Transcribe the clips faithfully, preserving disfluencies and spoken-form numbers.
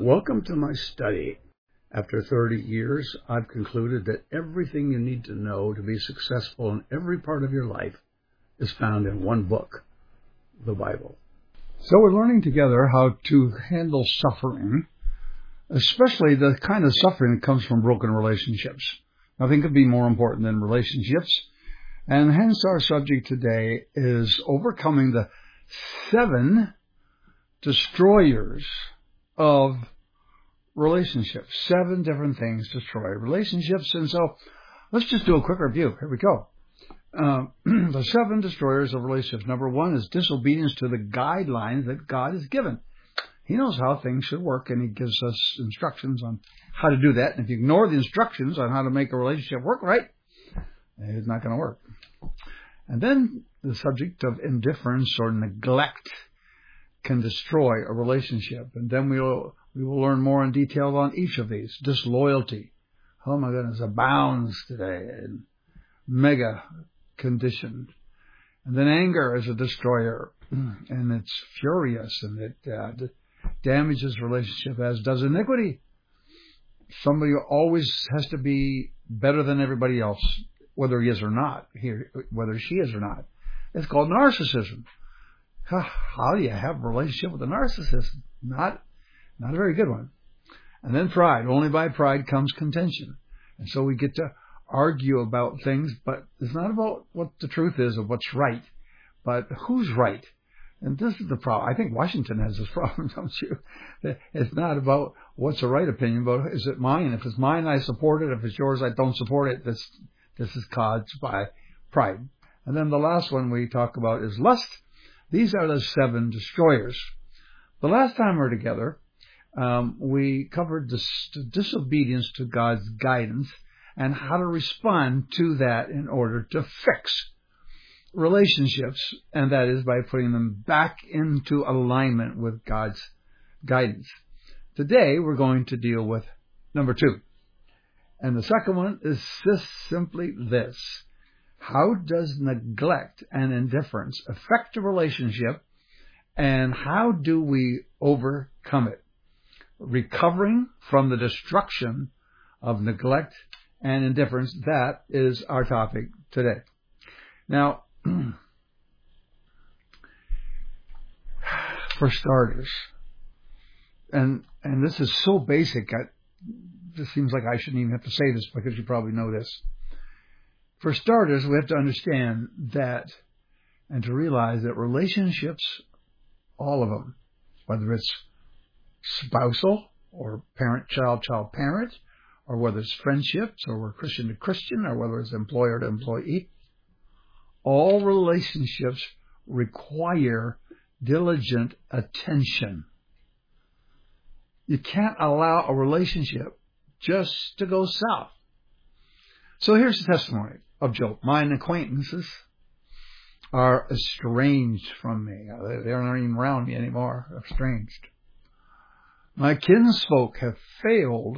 Welcome to my study. After thirty years, I've concluded that everything you need to know to be successful in every part of your life is found in one book, the Bible. So we're learning together how to handle suffering, especially the kind of suffering that comes from broken relationships. Nothing could be more important than relationships. And hence our subject today is overcoming the seven destroyers of relationships. Seven different things destroy relationships. And so let's just do a quick review. Here we go. Uh, the seven destroyers of relationships. Number one is disobedience to the guidelines that God has given. He knows how things should work, and He gives us instructions on how to do that. And if you ignore the instructions on how to make a relationship work right, it's not going to work. And then the subject of indifference or neglect can destroy a relationship. And then we will we will learn more in detail on each of these. Disloyalty, oh my goodness, abounds today in mega conditions. And then anger is a destroyer, and it's furious, and it uh, damages relationship, as does iniquity. Somebody always has to be better than everybody else, whether he is or not, here, whether she is or not. It's called narcissism. How do you have a relationship with a narcissist? Not, not a very good one. And then pride. Only by pride comes contention. And so we get to argue about things, but it's not about what the truth is or what's right, but who's right. And this is the problem. I think Washington has this problem, don't you? It's not about what's the right opinion, but is it mine? If it's mine, I support it. If it's yours, I don't support it. This, this is caused by pride. And then the last one we talk about is lust. These are the seven destroyers. The last time we were together, um, we covered the disobedience to God's guidance and how to respond to that in order to fix relationships, and that is by putting them back into alignment with God's guidance. Today, we're going to deal with number two. And the second one is just simply this. How does neglect and indifference affect a relationship, and how do we overcome it? Recovering from the destruction of neglect and indifference, that is our topic today. Now, for starters, and and this is so basic, I, it seems like I shouldn't even have to say this because you probably know this. For starters, we have to understand that and to realize that relationships, all of them, whether it's spousal or parent-child, child-parent, or whether it's friendships or we're Christian to Christian, or whether it's employer to employee, all relationships require diligent attention. You can't allow a relationship just to go south. So here's the testimony of Job. Mine acquaintances are estranged from me. They aren't even around me anymore. Estranged. My kinsfolk have failed.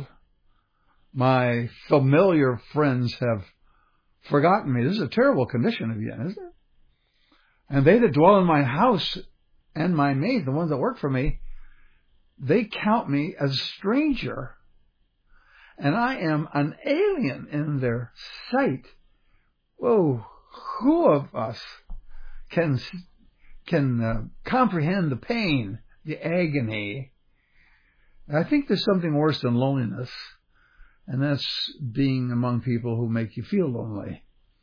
My familiar friends have forgotten me. This is a terrible condition again, isn't it? And they that dwell in my house and my maid, the ones that work for me, they count me as a stranger. And I am an alien in their sight. Whoa, who of us can can uh, comprehend the pain, the agony? I think there's something worse than loneliness, and that's being among people who make you feel lonely.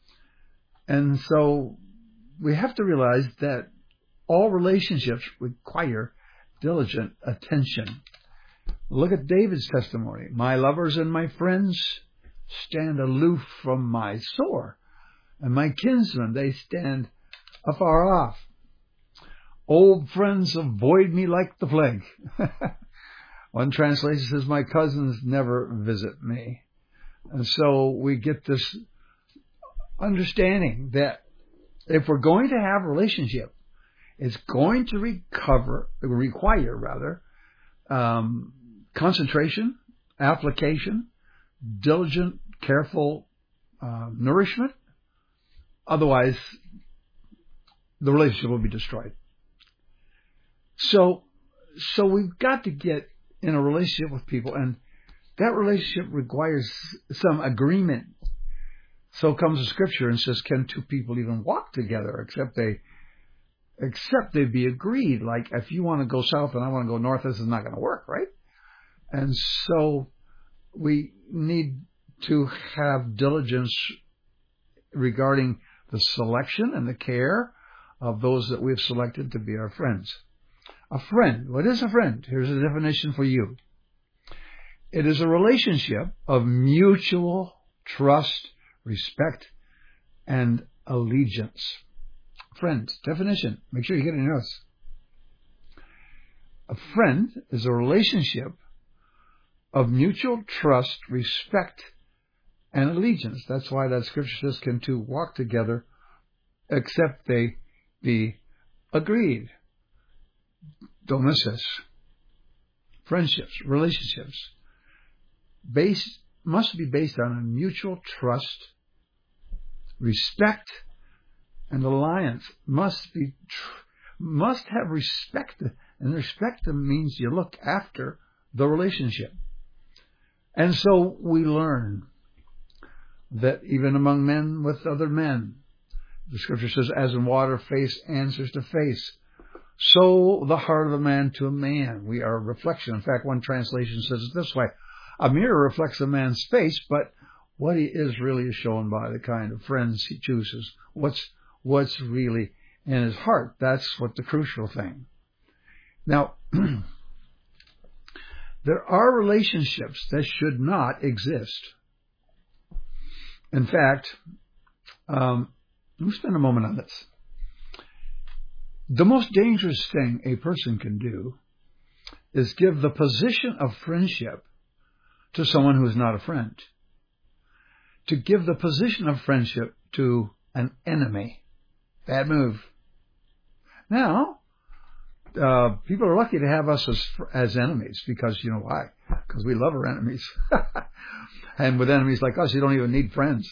And so we have to realize that all relationships require diligent attention. Look at David's testimony. My lovers and my friends stand aloof from my sore, and my kinsmen, they stand afar off. Old friends avoid me like the plague. One translation says, my cousins never visit me. And so we get this understanding that if we're going to have a relationship, it's going to recover, require rather, um, concentration, application, diligent, careful uh, nourishment. Otherwise, the relationship will be destroyed. So, so we've got to get in a relationship with people, and that relationship requires some agreement. So comes the scripture and says, can two people even walk together except they except they be agreed? Like, if you want to go south and I want to go north, this is not going to work, right? And so we need to have diligence regarding the selection and the care of those that we've selected to be our friends. A friend. What is a friend? Here's a definition for you. It is a relationship of mutual trust, respect, and allegiance. Friends. Definition. Make sure you get it in your notes. A friend is a relationship of mutual trust, respect, and allegiance. That's why that scripture says, can two walk together except they be agreed. Don't miss this. Friendships, relationships, based, must be based on a mutual trust, respect, and alliance. Must be, must have respect, and respect means you look after the relationship. And so we learn that even among men with other men, the scripture says, as in water, face answers to face, so the heart of a man to a man. We are a reflection. In fact, one translation says it this way: a mirror reflects a man's face, but what he is really is shown by the kind of friends he chooses. What's what's really in his heart. That's what the crucial thing. Now, there are relationships that should not exist. In fact, um, let me spend a moment on this. The most dangerous thing a person can do is give the position of friendship to someone who is not a friend. To give the position of friendship to an enemy. Bad move. Now, uh, people are lucky to have us as as enemies because, you know why? Because we love our enemies. And with enemies like us, you don't even need friends.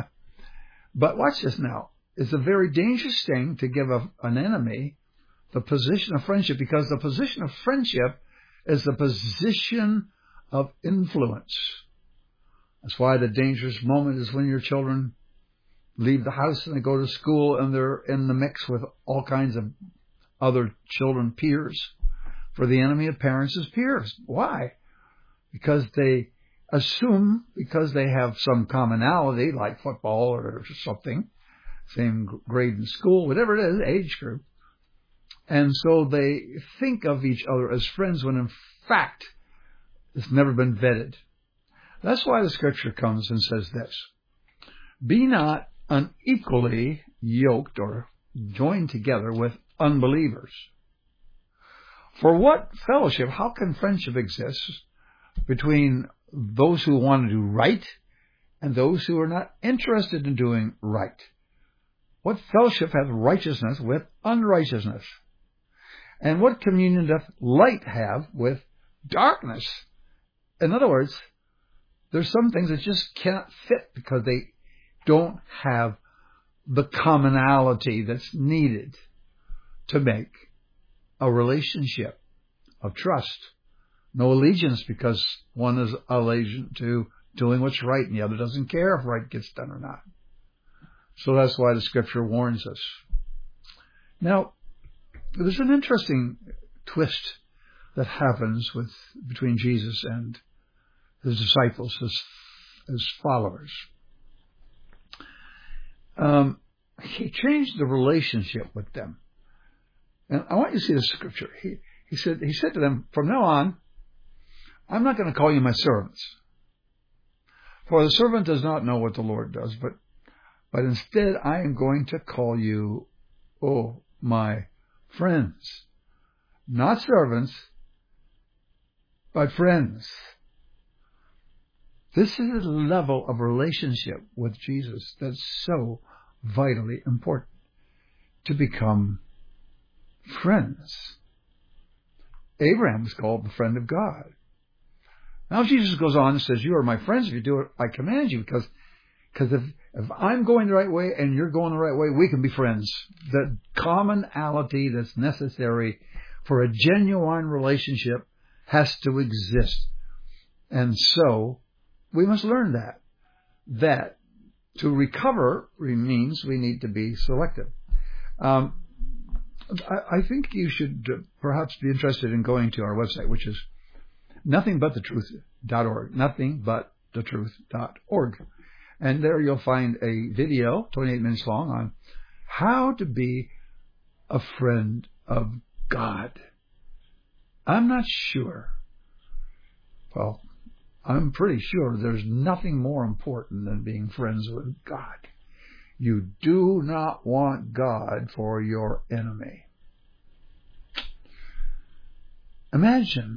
But watch this now. It's a very dangerous thing to give a, an enemy the position of friendship, because the position of friendship is the position of influence. That's why the dangerous moment is when your children leave the house and they go to school and they're in the mix with all kinds of other children peers. For the enemy of parents is peers. Why? Because they assume, because they have some commonality like football or something, same grade in school, whatever it is, age group. And so they think of each other as friends when in fact it's never been vetted. That's why the scripture comes and says this: be not unequally yoked or joined together with unbelievers. For what fellowship, how can friendship exist between those who want to do right and those who are not interested in doing right? What fellowship hath righteousness with unrighteousness? And what communion doth light have with darkness? In other words, there's some things that just cannot fit because they don't have the commonality that's needed to make a relationship of trust. No allegiance, because one is allegiant to doing what's right and the other doesn't care if right gets done or not. So that's why the scripture warns us. Now, there's an interesting twist that happens with between Jesus and his disciples, his, his followers. Um, he changed the relationship with them. And I want you to see the scripture. He, he said, he said to them, from now on, I'm not going to call you my servants. For the servant does not know what the Lord does, but, but instead I am going to call you, oh, my friends. Not servants, but friends. This is a level of relationship with Jesus that's so vitally important, to become friends. Abraham was called the friend of God. Now Jesus goes on and says, you are my friends if you do what I command you, because because if, if I'm going the right way and you're going the right way, we can be friends. The commonality that's necessary for a genuine relationship has to exist. And so we must learn that. That to recover means we need to be selective. Um, I, I think you should perhaps be interested in going to our website, which is nothing but the truth dot org. nothing but the truth dot org. And there you'll find a video, twenty-eight minutes long, on how to be a friend of God. I'm not sure. Well, I'm pretty sure there's nothing more important than being friends with God. You do not want God for your enemy. Imagine,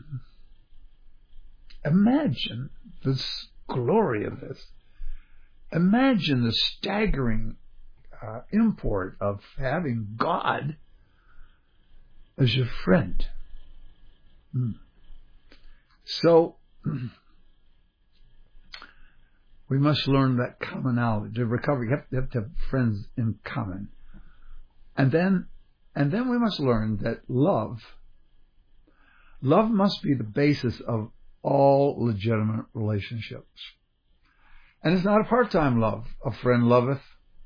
imagine this glory of this. Imagine the staggering uh, import of having God as your friend. Hmm. So, we must learn that commonality. To recover, you have, you have to have friends in common. And then, and then we must learn that love, love must be the basis of all legitimate relationships. And it's not a part-time love. A friend loveth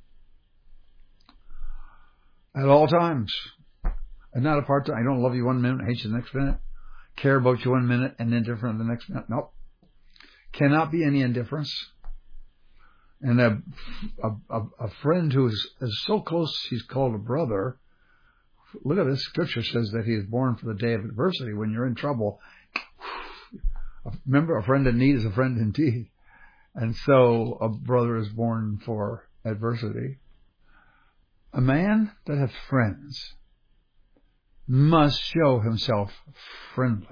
at all times. And not a part-time. I don't love you one minute, hate you the next minute. Care about you one minute and indifferent the next minute. Nope. Cannot be any indifference. And a, a, a friend who is, is so close he's called a brother. Look at this. Scripture says that he is born for the day of adversity. When you're in trouble, remember, a friend in need is a friend indeed. And so a brother is born for adversity. A man that has friends must show himself friendly.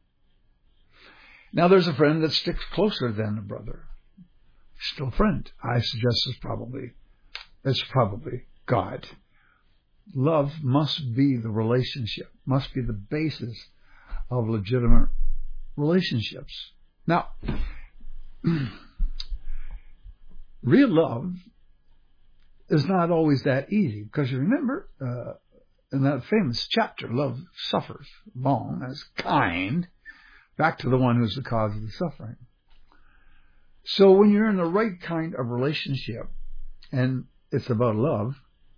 Now there's a friend that sticks closer than a brother. Still a friend. I suggest it's probably, it's probably God. Love must be the relationship, must be the basis of legitimate relationships. Now, real love is not always that easy, because you remember, uh, in that famous chapter, love suffers long, and is kind, back to the one who's the cause of the suffering. So when you're in the right kind of relationship, and it's about love,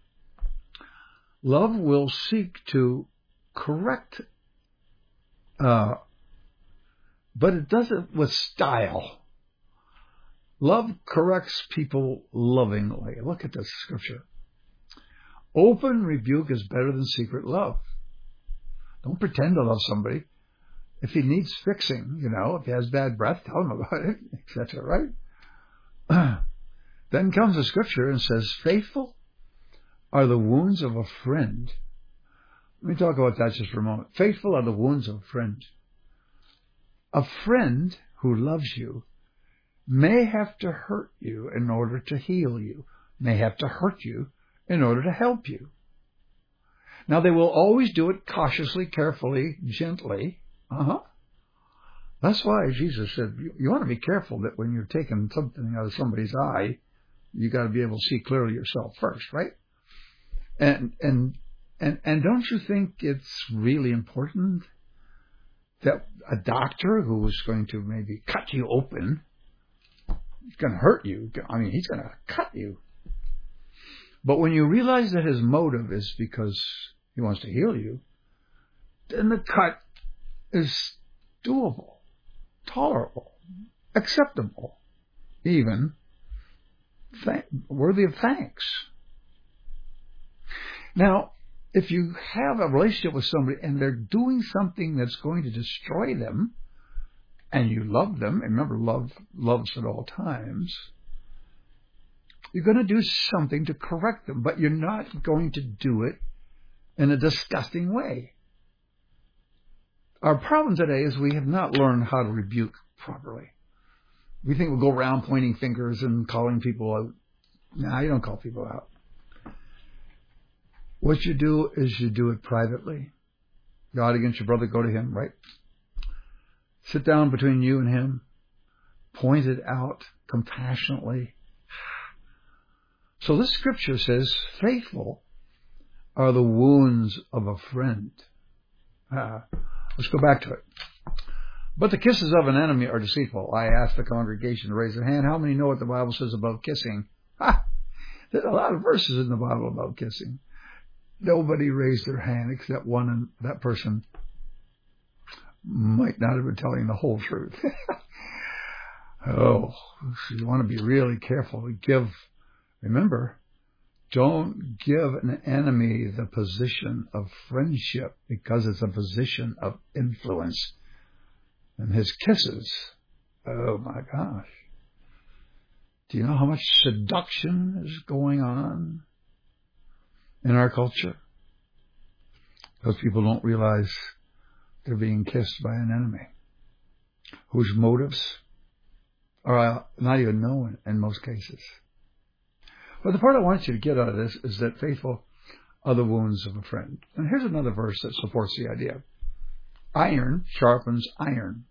love will seek to correct, uh, but it does it with style. Love corrects people lovingly. Look at this scripture. Open rebuke is better than secret love. Don't pretend to love somebody. If he needs fixing, you know, if he has bad breath, tell him about it, et cetera, right? Then comes the scripture and says, faithful are the wounds of a friend. Let me talk about that just for a moment. Faithful are the wounds of a friend. A friend who loves you may have to hurt you in order to heal you, may have to hurt you in order to help you. Now, they will always do it cautiously, carefully, gently. Uh-huh. That's why Jesus said, you, you want to be careful that when you're taking something out of somebody's eye, you got to be able to see clearly yourself first, right? And and and and don't you think it's really important that a doctor who is going to maybe cut you open, he's going to hurt you. I mean, he's going to cut you. But when you realize that his motive is because he wants to heal you, then the cut is doable, tolerable, acceptable, even th- worthy of thanks. Now, if you have a relationship with somebody and they're doing something that's going to destroy them, and you love them, and remember, love loves at all times, you're going to do something to correct them, but you're not going to do it in a disgusting way. Our problem today is we have not learned how to rebuke properly. We think we'll go around pointing fingers and calling people out. No, you don't call people out. What you do is you do it privately. God against your brother, go to him, right? Sit down between you and him. Point it out compassionately. So this scripture says, faithful are the wounds of a friend. Uh, let's go back to it. But the kisses of an enemy are deceitful. I asked the congregation to raise their hand. How many know what the Bible says about kissing? Ha! There's a lot of verses in the Bible about kissing. Nobody raised their hand except one, and that person might not have been telling the whole truth. Oh, so you want to be really careful. Give, remember, don't give an enemy the position of friendship, because it's a position of influence. And his kisses, oh my gosh. Do you know how much seduction is going on in our culture? Those people don't realize they're being kissed by an enemy whose motives are not even known in most cases. But the part I want you to get out of this is that faithful are the wounds of a friend. And here's another verse that supports the idea. Iron sharpens iron.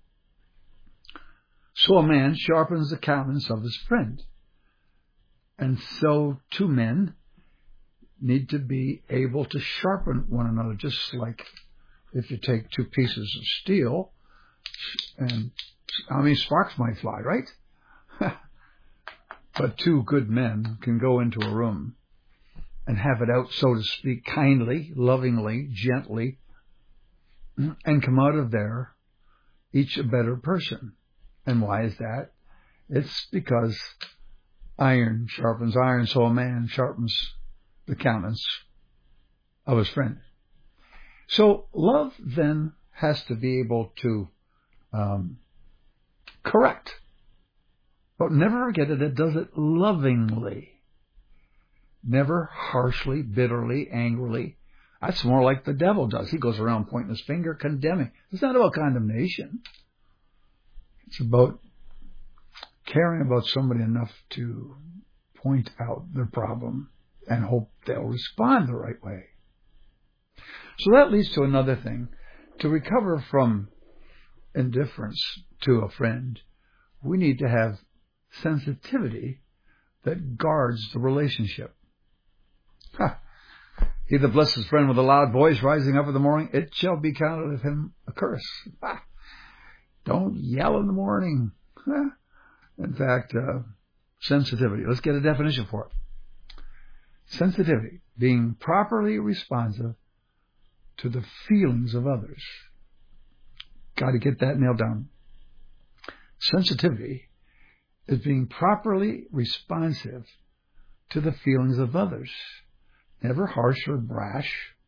So a man sharpens the countenance of his friend. And so two men need to be able to sharpen one another, just like if you take two pieces of steel, and I mean, sparks might fly, right? But two good men can go into a room and have it out, so to speak, kindly, lovingly, gently, and come out of there each a better person. And why is that? It's because iron sharpens iron, so a man sharpens the countenance of his friend. So love then has to be able to um, correct. But never forget that it does it lovingly. Never harshly, bitterly, angrily. That's more like the devil does. He goes around pointing his finger, condemning. It's not about condemnation. It's about caring about somebody enough to point out their problem and hope they'll respond the right way. So that leads to another thing. To recover from indifference to a friend, we need to have sensitivity that guards the relationship. Ha. He that blesses his friend with a loud voice rising up in the morning, it shall be counted of him a curse. Ha. Don't yell in the morning. Ha. In fact, uh, sensitivity. Let's get a definition for it. Sensitivity, being properly responsive to the feelings of others. Got to get that nailed down. Sensitivity is being properly responsive to the feelings of others. Never harsh or brash.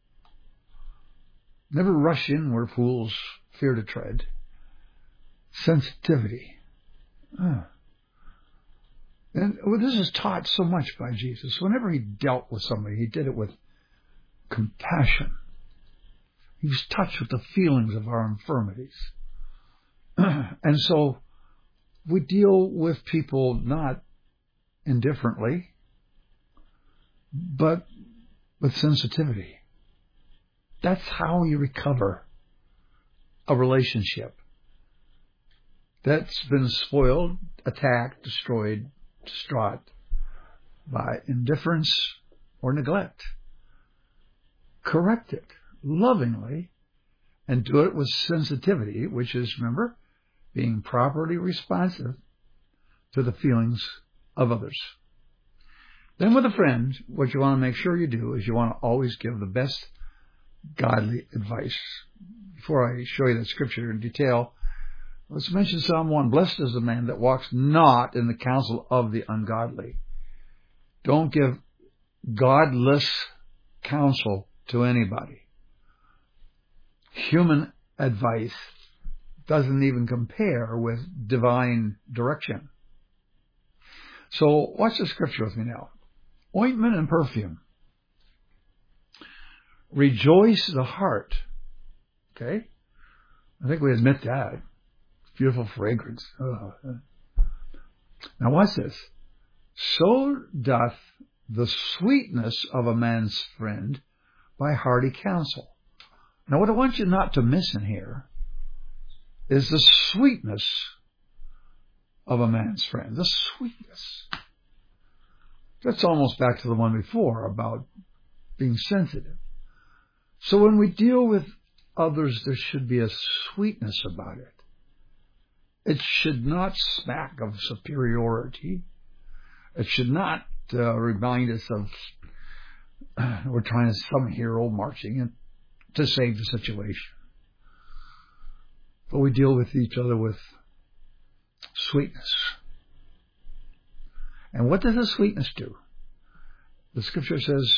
Never rush in where fools fear to tread. Sensitivity. Oh. And well, this is taught so much by Jesus. Whenever he dealt with somebody, he did it with compassion. He was touched with the feelings of our infirmities. And so we deal with people not indifferently, but with sensitivity. That's how you recover a relationship that's been spoiled, attacked, destroyed, distraught by indifference or neglect. Correct it lovingly and do it with sensitivity, which is, remember, being properly responsive to the feelings of others. Then with a friend, what you want to make sure you do is you want to always give the best godly advice. Before I show you that scripture in detail, let's mention Psalm one. Blessed is the man that walks not in the counsel of the ungodly. Don't give godless counsel to anybody. Human advice doesn't even compare with divine direction. So watch the scripture with me now. Ointment and perfume. Rejoice the heart. Okay? I think we admit that. Beautiful fragrance. Oh. Now watch this. So doth the sweetness of a man's friend by hearty counsel. Now what I want you not to miss in here is the sweetness of a man's friend. The sweetness. That's almost back to the one before about being sensitive. So when we deal with others, there should be a sweetness about it. It should not smack of superiority. It should not uh, remind us of uh, we're trying to some hero marching in to save the situation. But we deal with each other with sweetness. And what does the sweetness do? The scripture says,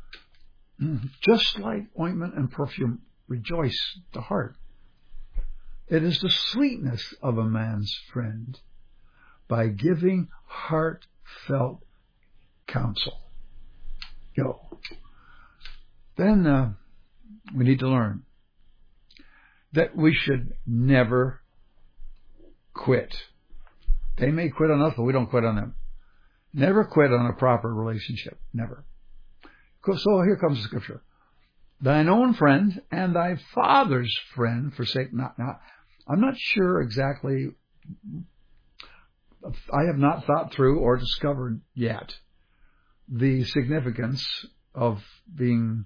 just like ointment and perfume rejoice the heart. It is the sweetness of a man's friend by giving heartfelt counsel. Yo. Then uh, we need to learn that we should never quit. They may quit on us, but we don't quit on them. Never quit on a proper relationship. Never. So here comes the scripture. Thine own friend and thy father's friend forsake not. Now, I'm not sure exactly. I have not thought through or discovered yet the significance of being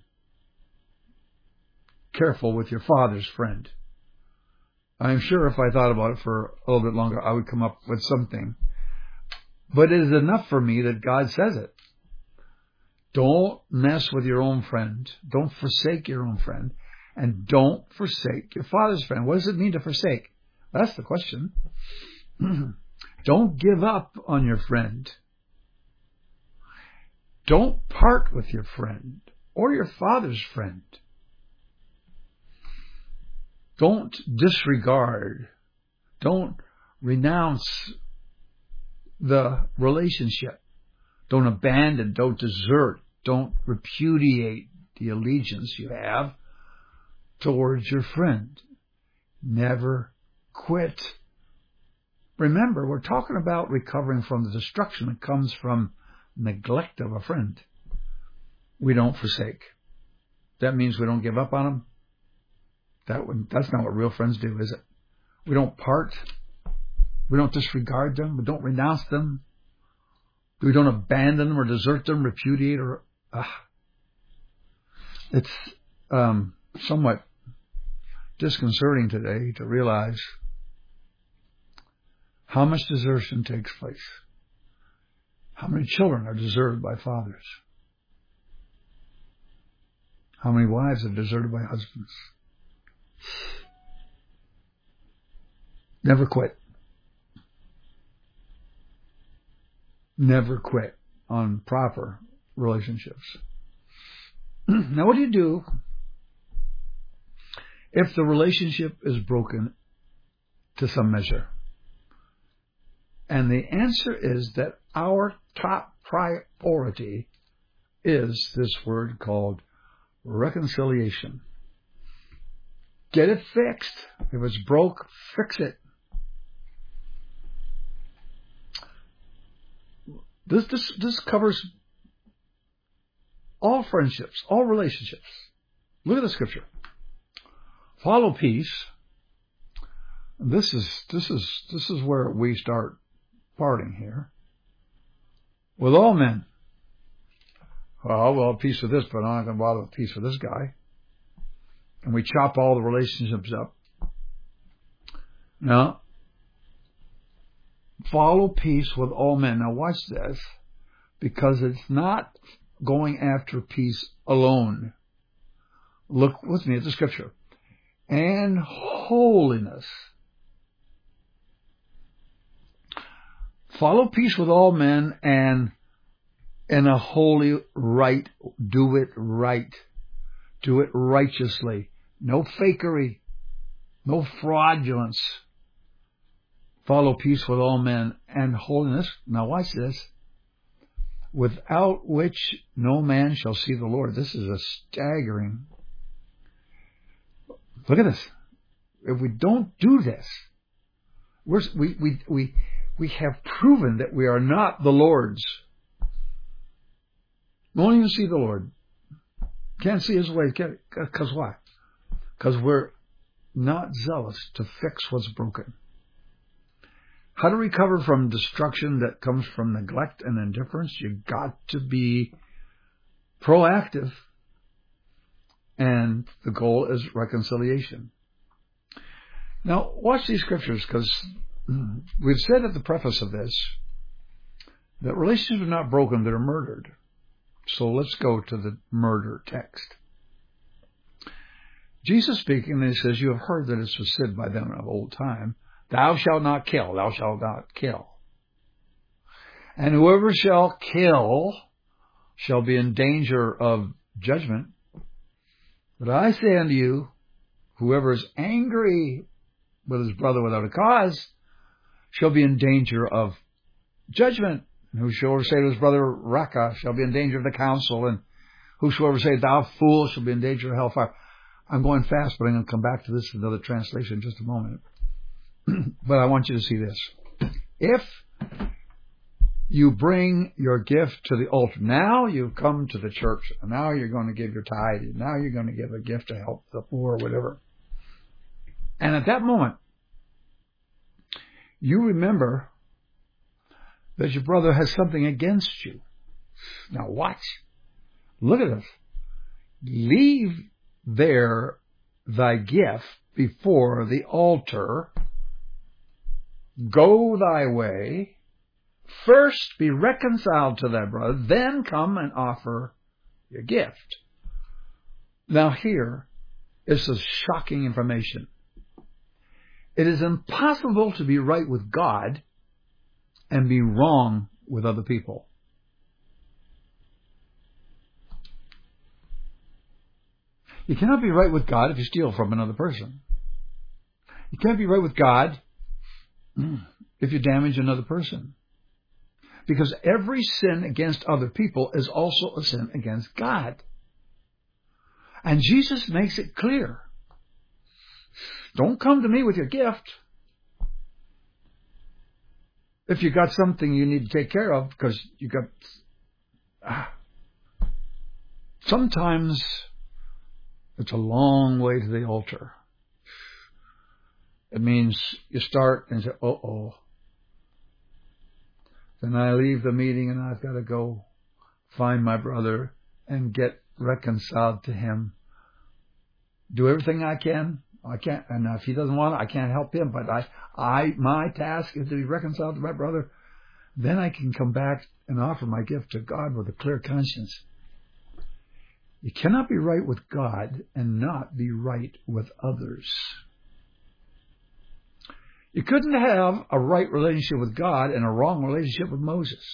careful with your father's friend. I'm sure if I thought about it for a little bit longer, I would come up with something. But it is enough for me that God says it. Don't mess with your own friend. Don't forsake your own friend. And don't forsake your father's friend. What does it mean to forsake? That's the question. Don't give up on your friend. Don't part with your friend or your father's friend. Don't disregard. Don't renounce the relationship. Don't abandon. Don't desert. Don't repudiate the allegiance you have towards your friend. Never quit. Remember, we're talking about recovering from the destruction that comes from neglect of a friend. We don't forsake. That means we don't give up on them. That would, that's not what real friends do, is it? We don't part. We don't disregard them. We don't renounce them. We don't abandon them or desert them, repudiate or... Uh, it's um, somewhat disconcerting today to realize how much desertion takes place. How many children are deserted by fathers? How many wives are deserted by husbands? Never quit. Never quit on proper relationships. Now, what do you do if the relationship is broken to some measure? And the answer is that our top priority is this word called reconciliation. Get it fixed. If it's broke, fix it. This, this, this covers all friendships, all relationships. Look at the scripture. Follow peace. This is, this is, this is where we start parting here. With all men. Well, we'll have peace with this, but I'm not going to bother with peace with this guy. And we chop all the relationships up. No. Follow peace with all men. Now watch this, because it's not going after peace alone. Look with me at the scripture. And holiness. Follow peace with all men and in a holy right. Do it right. Do it righteously. No fakery. No fraudulence. Follow peace with all men and holiness. Now watch this. Without which no man shall see the Lord. This is a staggering. Look at this. If we don't do this, we're, we, we, we, we have proven that we are not the Lord's. We won't even see the Lord. Can't see his way. Because why? Because we're not zealous to fix what's broken. How to recover from destruction that comes from neglect and indifference? You've got to be proactive. And the goal is reconciliation. Now, watch these scriptures, because we've said at the preface of this that relationships are not broken, they're murdered. So let's go to the murder text. Jesus speaking, and he says, you have heard that it was said by them of old time, thou shalt not kill, thou shalt not kill. And whoever shall kill shall be in danger of judgment. But I say unto you, whoever is angry with his brother without a cause shall be in danger of judgment. And whosoever say to his brother, Raka, shall be in danger of the council. And whosoever say, thou fool, shall be in danger of hellfire. I'm going fast, but I'm going to come back to this in another translation in just a moment. But I want you to see this. If you bring your gift to the altar, now you've come to the church, and now you're going to give your tithe, and now you're going to give a gift to help the poor or whatever. And at that moment, you remember that your brother has something against you. Now watch. Look at this. Leave there thy gift before the altar. Go thy way. First be reconciled to thy brother, then come and offer your gift. Now here is some shocking information. It is impossible to be right with God and be wrong with other people. You cannot be right with God if you steal from another person. You can't be right with God if you damage another person. Because every sin against other people is also a sin against God. And Jesus makes it clear. Don't come to me with your gift. If you got something you need to take care of, because you got... Ah, sometimes it's a long way to the altar. It means you start and say, uh-oh. Then I leave the meeting and I've got to go find my brother and get reconciled to him. Do everything I can. I can't, and if he doesn't want it, I can't help him. But I, I, my task is to be reconciled to my brother. Then I can come back and offer my gift to God with a clear conscience. You cannot be right with God and not be right with others. You couldn't have a right relationship with God and a wrong relationship with Moses.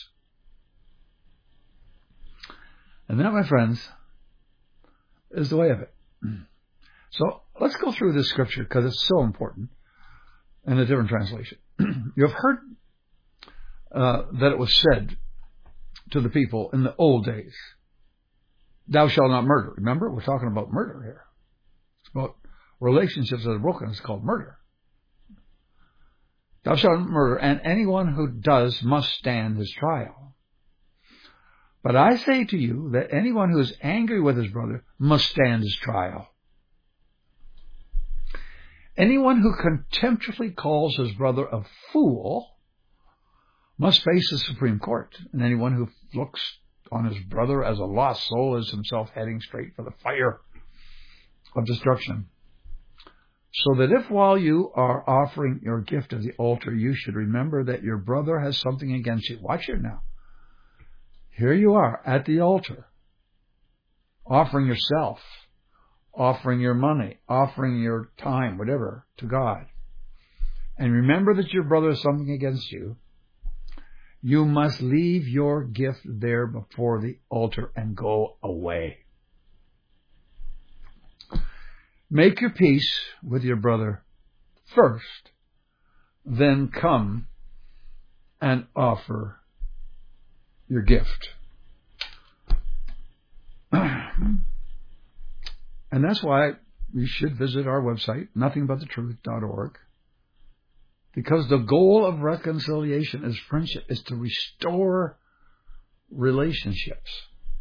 And that, my friends, is the way of it. So let's go through this scripture because it's so important in a different translation. You have heard uh, that it was said to the people in the old days, thou shalt not murder. Remember, we're talking about murder here. It's about relationships that are broken. It's called murder. Thou shalt not murder, and anyone who does must stand his trial. But I say to you that anyone who is angry with his brother must stand his trial. Anyone who contemptuously calls his brother a fool must face the Supreme Court. And anyone who looks on his brother as a lost soul is himself heading straight for the fire of destruction. So that if while you are offering your gift at the altar, you should remember that your brother has something against you. Watch it now. Here you are at the altar, offering yourself, offering your money, offering your time, whatever, to God. And remember that your brother has something against you. You must leave your gift there before the altar and go away. Make your peace with your brother first, then come and offer your gift. And that's why you should visit our website, nothing but the truth dot org, because the goal of reconciliation is friendship, is to restore relationships.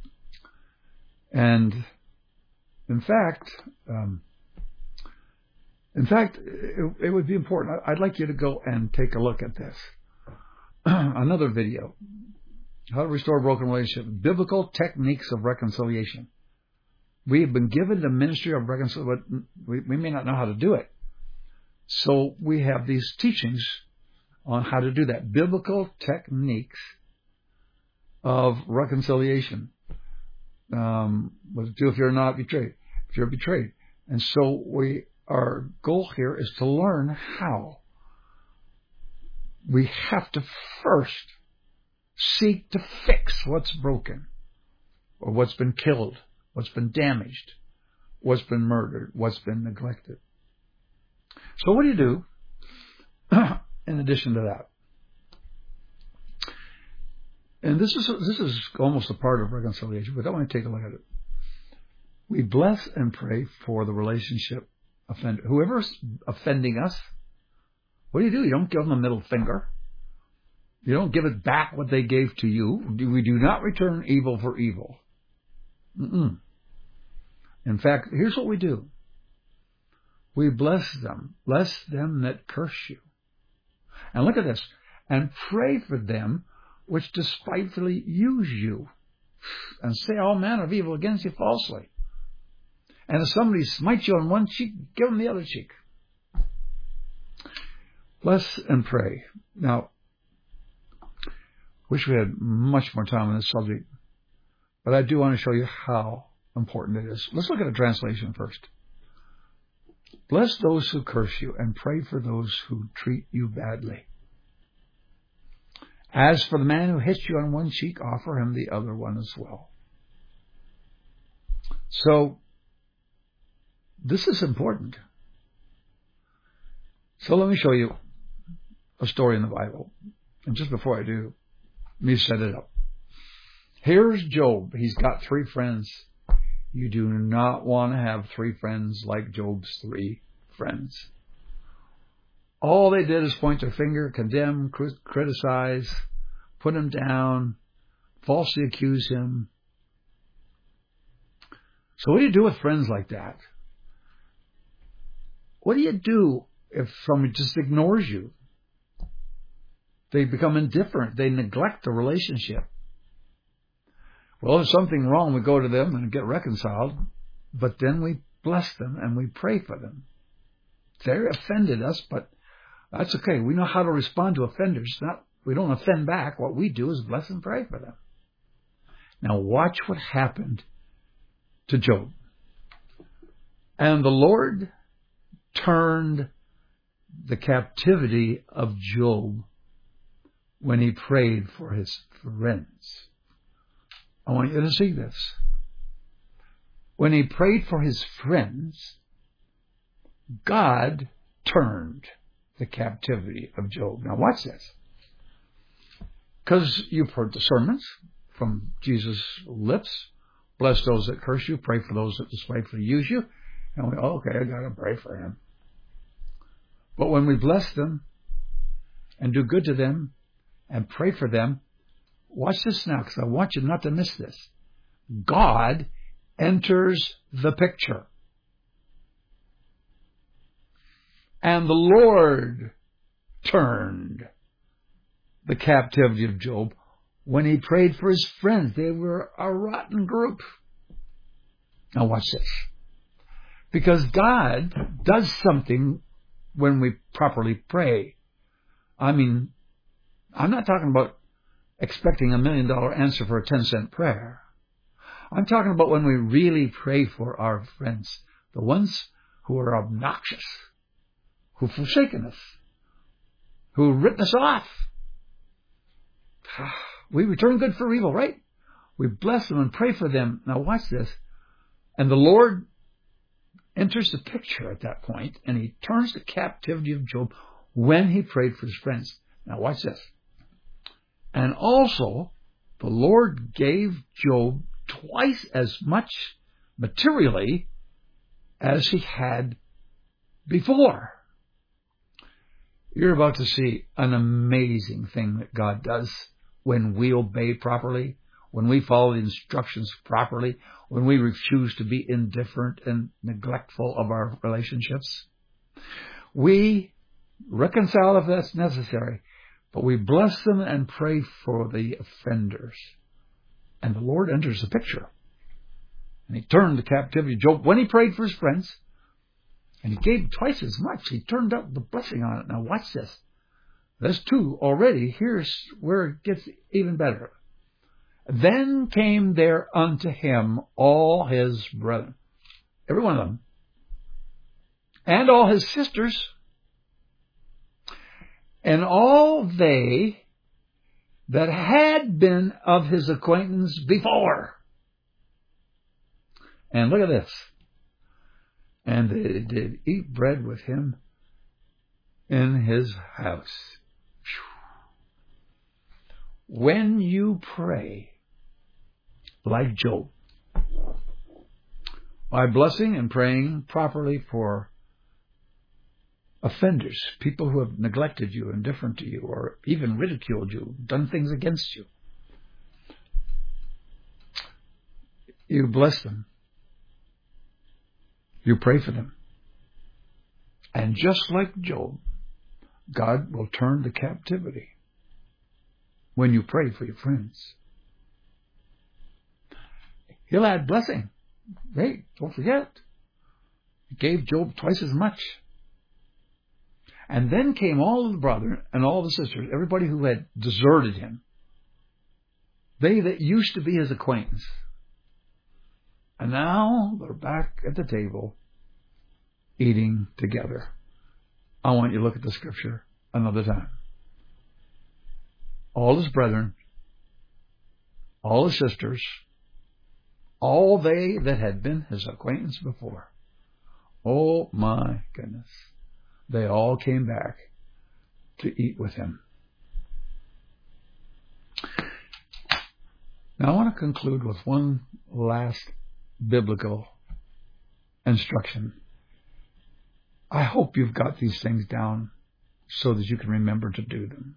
And in fact, um, in fact, it, it would be important. I'd like you to go and take a look at this. Another video. How to restore broken relationships. Biblical techniques of reconciliation. We have been given the ministry of reconciliation, but we, we may not know how to do it. So we have these teachings on how to do that. Biblical techniques of reconciliation. Um, what to do if you're not betrayed, if you're betrayed. And so we, our goal here is to learn how. We have to first seek to fix what's broken, or what's been killed, what's been damaged, what's been murdered, what's been neglected. So what do you do in addition to that? And this is this is almost a part of reconciliation, but I want to take a look at it. We bless and pray for the relationship offender. Whoever's offending us, what do you do? You don't give them a middle finger. You don't give it back what they gave to you. We do not return evil for evil. Mm-mm. In fact, here's what we do. We bless them. Bless them that curse you. And look at this. And pray for them which despitefully use you, and say all manner of evil against you falsely. And if somebody smites you on one cheek, give them the other cheek. Bless and pray. Now, wish we had much more time on this subject, but I do want to show you how important it is. Let's look at a translation first. Bless those who curse you, and pray for those who treat you badly. As for the man who hits you on one cheek, offer him the other one as well. So, this is important. So let me show you a story in the Bible. And just before I do, let me set it up. Here's Job. He's got three friends. You do not want to have three friends like Job's three friends. All they did is point their finger, condemn, criticize, put him down, falsely accuse him. So what do you do with friends like that? What do you do if somebody just ignores you? They become indifferent. They neglect the relationship. Well, if there's something wrong, we go to them and get reconciled, but then we bless them and we pray for them. They offended us, but that's okay. We know how to respond to offenders. Not, we don't offend back. What we do is bless and pray for them. Now watch what happened to Job. And the Lord turned the captivity of Job when he prayed for his friends. I want you to see this. When he prayed for his friends, God turned the captivity of Job. Now watch this. Because you've heard the sermons from Jesus' lips. Bless those that curse you. Pray for those that despitefully use you. And we, oh, okay, I got to pray for him. But when we bless them and do good to them and pray for them, watch this now, because I want you not to miss this. God enters the picture. And the Lord turned the captivity of Job when he prayed for his friends. They were a rotten group. Now watch this. Because God does something when we properly pray. I mean, I'm not talking about expecting a million dollar answer for a ten cent prayer. I'm talking about when we really pray for our friends, the ones who are obnoxious, who've forsaken us, who've written us off. We return good for evil, right? We bless them and pray for them. Now watch this. And the Lord enters the picture at that point, and he turns the captivity of Job when he prayed for his friends. Now watch this. And also, the Lord gave Job twice as much materially as he had before. You're about to see an amazing thing that God does when we obey properly, when we follow the instructions properly, when we refuse to be indifferent and neglectful of our relationships. We reconcile if that's necessary, but we bless them and pray for the offenders. And the Lord enters the picture. And he turned the captivity of Job when he prayed for his friends. And he gave twice as much. He turned up the blessing on it. Now watch this. There's two already. Here's where it gets even better. Then came there unto him all his brethren, every one of them, and all his sisters, and all they that had been of his acquaintance before. And look at this. And they did eat bread with him in his house. When you pray like Job, by blessing and praying properly for offenders, people who have neglected you, indifferent to you, or even ridiculed you, done things against you, you bless them. You pray for them. And just like Job, God will turn the captivity when you pray for your friends. He'll add blessing. Hey, don't forget. He gave Job twice as much. And then came all of the brethren and all the sisters, everybody who had deserted him. They that used to be his acquaintance. And now they're back at the table eating together. I want you to look at the scripture another time. All his brethren, all his sisters, all they that had been his acquaintance before. Oh my goodness. They all came back to eat with him. Now I want to conclude with one last biblical instruction. I hope you've got these things down so that you can remember to do them.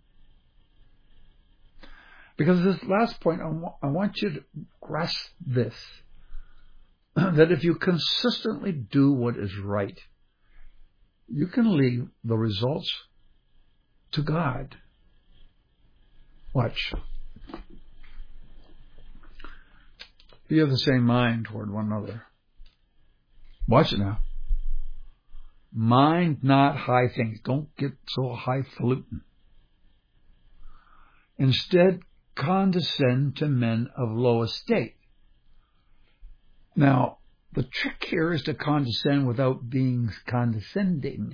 Because this last point, I, wa- I want you to grasp this, that if you consistently do what is right, you can leave the results to God. Watch. You have the same mind toward one another. Watch it now. Mind not high things. Don't get so highfalutin. Instead, condescend to men of low estate. Now, the trick here is to condescend without being condescending.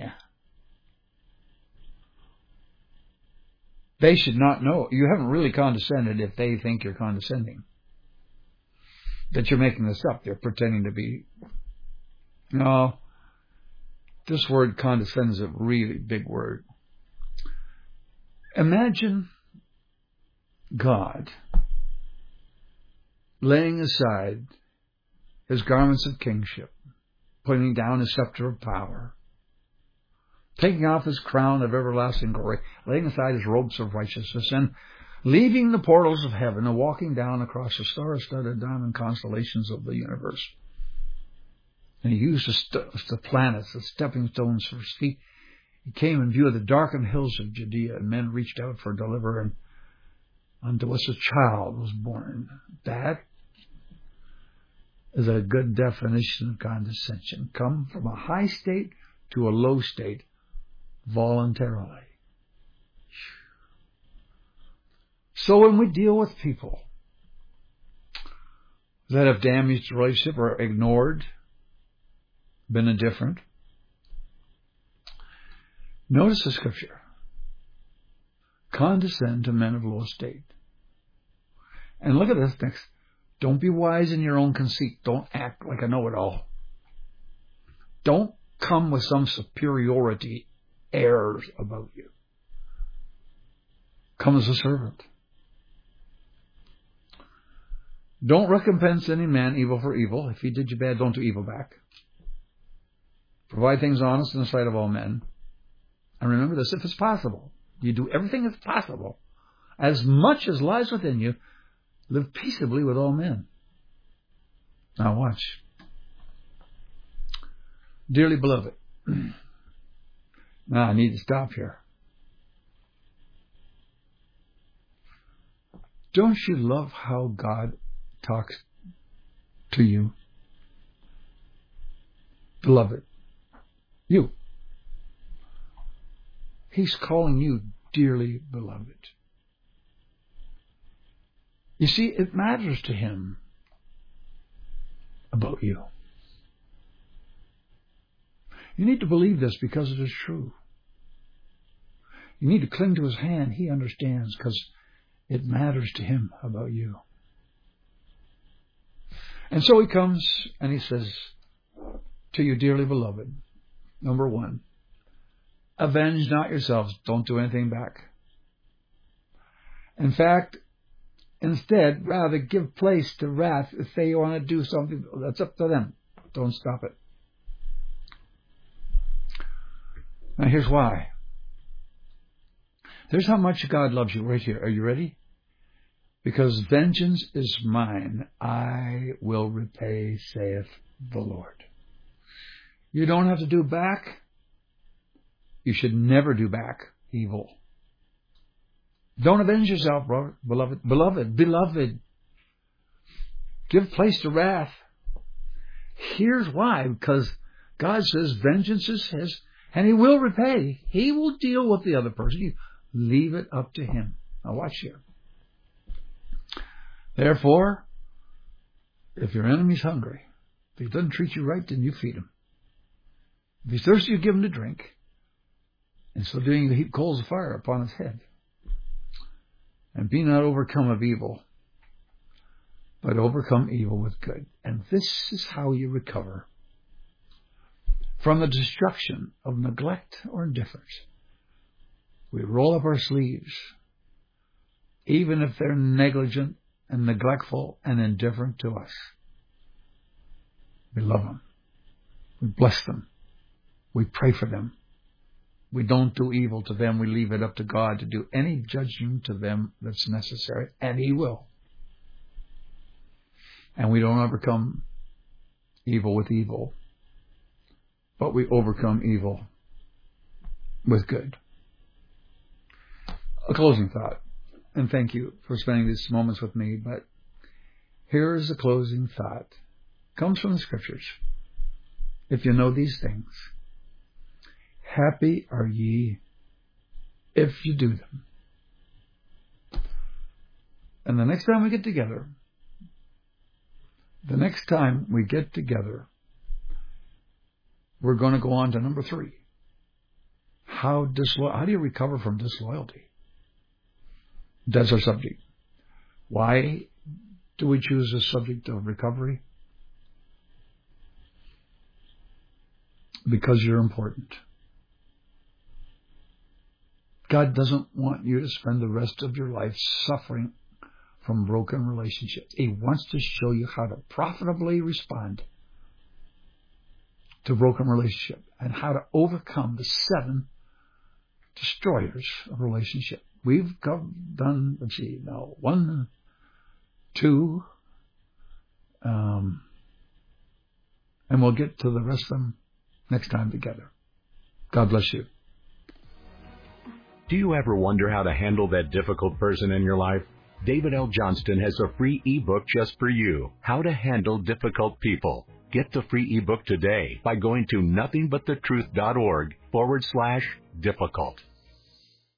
They should not know. You haven't really condescended if they think you're condescending. That you're making this up. They're pretending to be. No. This word condescend is a really big word. Imagine God laying aside his garments of kingship, putting down his scepter of power, taking off his crown of everlasting glory, laying aside his robes of righteousness, and leaving the portals of heaven and walking down across the star-studded diamond constellations of the universe. And he used the, st- the planets as stepping stones for his feet. He came in view of the darkened hills of Judea, and men reached out for deliverance, and unto us a child was born. That is a good definition of condescension. Come from a high state to a low state voluntarily. So when we deal with people that have damaged the relationship or ignored, been indifferent, notice the scripture. Condescend to men of low estate. And look at this next. Don't be wise in your own conceit. Don't act like a know-it-all. Don't come with some superiority airs about you. Come as a servant. Don't recompense any man evil for evil. If he did you bad, don't do evil back. Provide things honest in the sight of all men. And remember this, if it's possible, you do everything that's possible. As much as lies within you, live peaceably with all men. Now watch. Dearly beloved, now I need to stop here. Don't you love how God talks to you? Beloved, you. He's calling you dearly beloved. You see, it matters to him about you. You need to believe this because it is true. You need to cling to his hand. He understands because it matters to him about you. And so he comes and he says to you, dearly beloved, number one, avenge not yourselves. Don't do anything back. In fact, instead, rather give place to wrath. If they want to do something, that's up to them. Don't stop it. Now here's why. Here's how much God loves you right here. Are you ready? Because vengeance is mine, I will repay, saith the Lord. You don't have to do back. You should never do back evil. Don't avenge yourself, brother, beloved, beloved, beloved. Give place to wrath. Here's why. Because God says vengeance is his, and he will repay. He will deal with the other person. You leave it up to him. Now watch here. Therefore, if your enemy's hungry, if he doesn't treat you right, then you feed him. If he's thirsty, you give him to drink. And so doing, you heap coals of fire upon his head. And be not overcome of evil, but overcome evil with good. And this is how you recover from the destruction of neglect or indifference. We roll up our sleeves, even if they're negligent and neglectful and indifferent to us. We love them. We bless them. We pray for them. We don't do evil to them. We leave it up to God to do any judging to them that's necessary, and he will. And we don't overcome evil with evil, but we overcome evil with good. A closing thought, and thank you for spending these moments with me, but here is a closing thought. It comes from the Scriptures. If you know these things, happy are ye if you do them. And the next time we get together, the next time we get together, we're going to go on to number three. How dislo- How do you recover from disloyalty? That's our subject. Why do we choose the subject of recovery? Because you're important. God doesn't want you to spend the rest of your life suffering from broken relationships. He wants to show you how to profitably respond to broken relationship and how to overcome the seven destroyers of relationship. We've done, let's see, now one, two, um, and we'll get to the rest of them next time together. God bless you. Do you ever wonder how to handle that difficult person in your life? David L. Johnston has a free ebook just for you, How to Handle Difficult People. Get the free ebook today by going to nothingbuthetruth.org forward slash difficult.